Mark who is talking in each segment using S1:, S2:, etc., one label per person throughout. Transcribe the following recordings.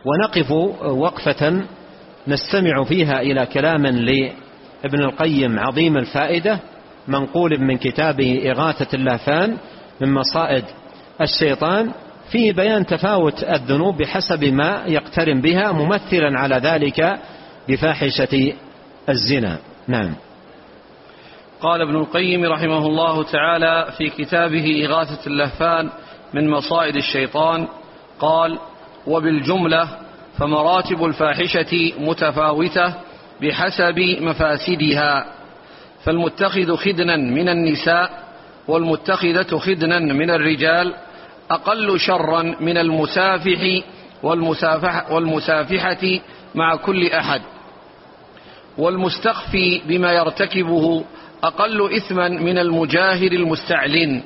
S1: ونقف وقفة نستمع فيها إلى كلام لابن القيم عظيم الفائدة منقول من كتابه إغاثة اللهفان من مصائد الشيطان، فيه بيان تفاوت الذنوب بحسب ما يقترن بها، ممثلا على ذلك بفاحشة الزنا. نعم.
S2: قال ابن القيم رحمه الله تعالى في كتابه إغاثة اللهفان من مصائد الشيطان قال: وبالجملة فمراتب الفاحشة متفاوتة بحسب مفاسدها، فالمتخذ خدنا من النساء والمتخذة خدنا من الرجال أقل شرا من المسافح والمسافحة مع كل أحد، والمستخفي بما يرتكبه أقل إثما من المجاهر المستعلن،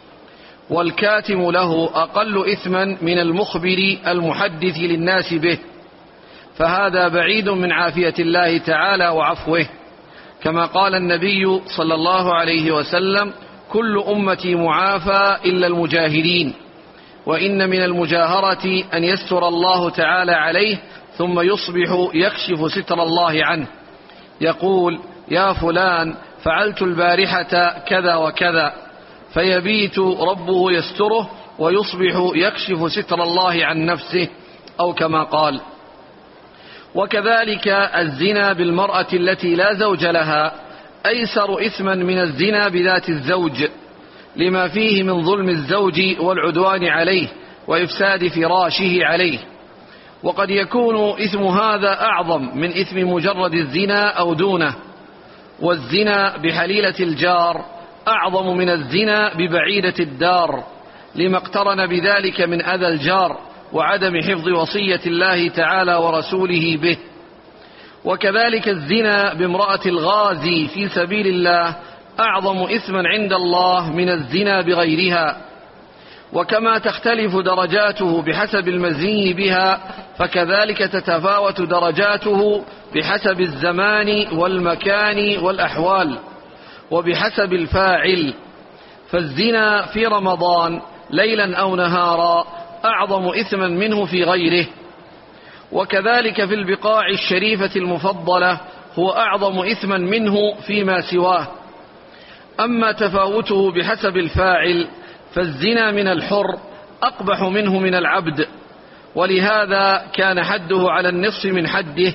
S2: والكاتم له أقل إثما من المخبر المحدث للناس به، فهذا بعيد من عافية الله تعالى وعفوه، كما قال النبي صلى الله عليه وسلم: كل أمتي معافى إلا المجاهرين، وإن من المجاهرة أن يستر الله تعالى عليه ثم يصبح يكشف ستر الله عنه، يقول: يا فلان فعلت البارحة كذا وكذا، فيبيت ربه يستره ويصبح يكشف ستر الله عن نفسه، أو كما قال. وكذلك الزنا بالمرأة التي لا زوج لها أيسر إثما من الزنا بذات الزوج، لما فيه من ظلم الزوج والعدوان عليه وإفساد فراشه عليه، وقد يكون إثم هذا أعظم من إثم مجرد الزنا أو دونه. والزنا بحليلة الجار أعظم من الزنا ببعيدة الدار، لما اقترن بذلك من أذى الجار وعدم حفظ وصية الله تعالى ورسوله به. وكذلك الزنا بامرأة الغازي في سبيل الله أعظم إثما عند الله من الزنا بغيرها. وكما تختلف درجاته بحسب المزني بها، فكذلك تتفاوت درجاته بحسب الزمان والمكان والأحوال وبحسب الفاعل. فالزنا في رمضان ليلا أو نهارا أعظم إثما منه في غيره، وكذلك في البقاع الشريفة المفضلة هو أعظم إثما منه فيما سواه. أما تفاوته بحسب الفاعل فالزنا من الحر أقبح منه من العبد، ولهذا كان حده على النصف من حده،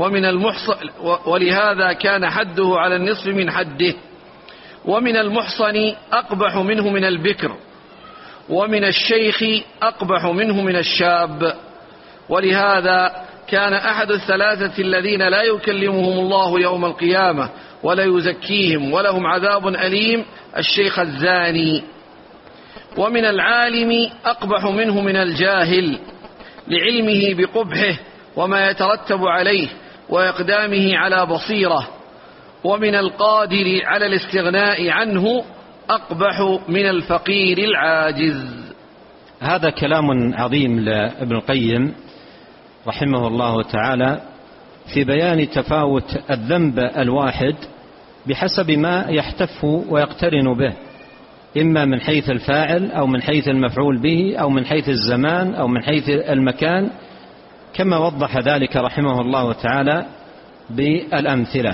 S2: ومن المحصن أقبح منه من البكر، ومن الشيخ أقبح منه من الشاب. ولهذا كان أحد الثلاثة الذين لا يكلمهم الله يوم القيامة ولا يزكيهم ولهم عذاب أليم الشيخ الزاني. ومن العالم أقبح منه من الجاهل، لعلمه بقبحه وما يترتب عليه وإقدامه على بصيرة. ومن القادر على الاستغناء عنه أقبح من الفقير العاجز.
S1: هذا كلام عظيم لابن القيم رحمه الله تعالى في بيان تفاوت الذنب الواحد بحسب ما يحتف ويقترن به، إما من حيث الفاعل أو من حيث المفعول به أو من حيث الزمان أو من حيث المكان، كما وضح ذلك رحمه الله تعالى بالأمثلة.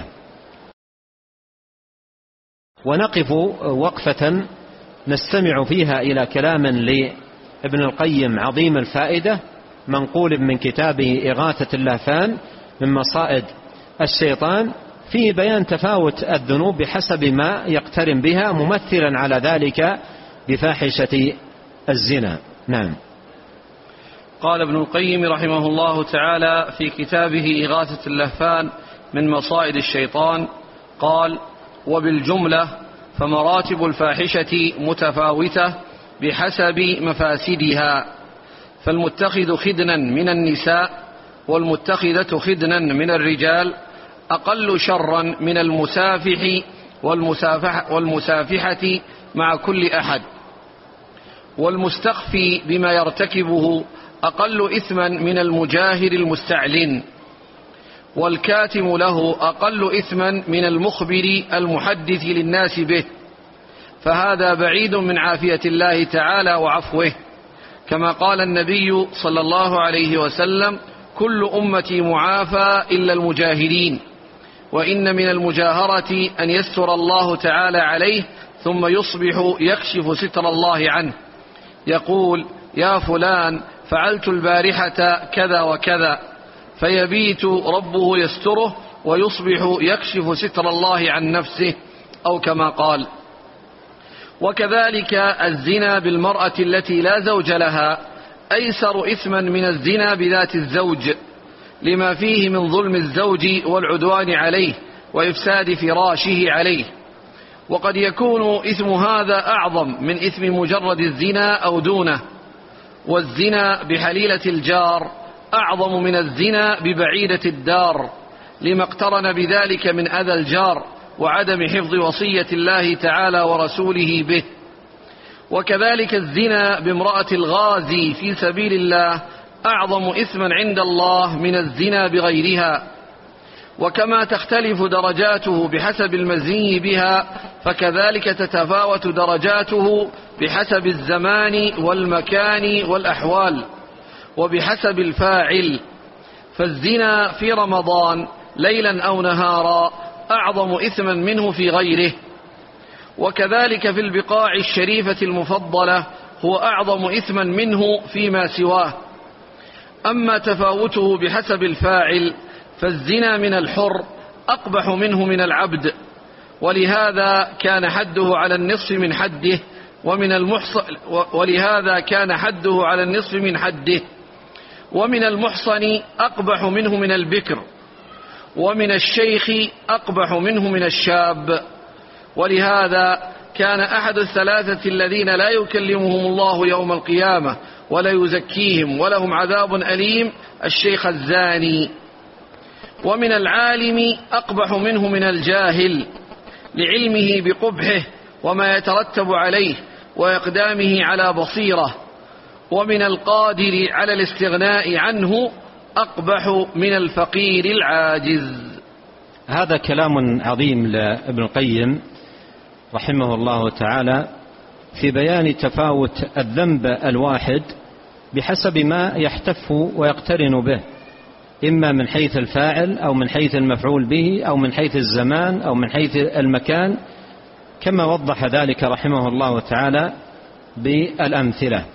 S1: ونقف وقفة نستمع فيها إلى كلام لابن القيم عظيم الفائدة منقول من كتابه إغاثة اللهفان من مصائد الشيطان، فيه بيان تفاوت الذنوب بحسب ما يقترن بها، ممثلا على ذلك بفاحشة الزنا. نعم.
S2: قال ابن القيم رحمه الله تعالى في كتابه إغاثة اللهفان من مصائد الشيطان قال: وبالجملة فمراتب الفاحشة متفاوتة بحسب مفاسدها، فالمتخذ خدنا من النساء والمتخذة خدنا من الرجال أقل شرا من المسافح والمسافحة مع كل أحد، والمستخفي بما يرتكبه أقل إثما من المجاهر المستعلن، والكاتم له أقل إثما من المخبر المحدث للناس به، فهذا بعيد من عافية الله تعالى وعفوه، كما قال النبي صلى الله عليه وسلم: كل أمتي معافى إلا المجاهرين، وإن من المجاهرة أن يستر الله تعالى عليه ثم يصبح يكشف ستر الله عنه، يقول: يا فلان فعلت البارحة كذا وكذا، فيبيت ربه يستره ويصبح يكشف ستر الله عن نفسه، أو كما قال. وكذلك الزنا بالمرأة التي لا زوج لها أيسر إثما من الزنا بذات الزوج، لما فيه من ظلم الزوج والعدوان عليه وإفساد فراشه عليه. وقد يكون إثم هذا أعظم من إثم مجرد الزنا أو دونه. والزنا بحليلة الجار أعظم من الزنا ببعيدة الدار، لما اقترن بذلك من أذى الجار وعدم حفظ وصية الله تعالى ورسوله به. وكذلك الزنا بامرأة الغازي في سبيل الله أعظم إثما عند الله من الزنا بغيرها. وكما تختلف درجاته بحسب المزني بها، فكذلك تتفاوت درجاته بحسب الزمان والمكان والأحوال وبحسب الفاعل. فالزنا في رمضان ليلا أو نهارا أعظم إثما منه في غيره، وكذلك في البقاع الشريفة المفضلة هو أعظم إثما منه فيما سواه. أما تفاوته بحسب الفاعل فالزنا من الحر أقبح منه من العبد، ولهذا كان حده على النصف من حده، ومن المحصن أقبح منه من البكر، ومن الشيخ أقبح منه من الشاب. ولهذا كان أحد الثلاثة الذين لا يكلمهم الله يوم القيامة ولا يزكيهم ولهم عذاب أليم الشيخ الزاني. ومن العالم أقبح منه من الجاهل، لعلمه بقبحه وما يترتب عليه وإقدامه على بصيرة. ومن القادر على الاستغناء عنه أقبح من الفقير العاجز.
S1: هذا كلام عظيم لابن القيم رحمه الله تعالى في بيان تفاوت الذنب الواحد بحسب ما يحتف ويقترن به، إما من حيث الفاعل أو من حيث المفعول به أو من حيث الزمان أو من حيث المكان، كما وضح ذلك رحمه الله تعالى بالأمثلة.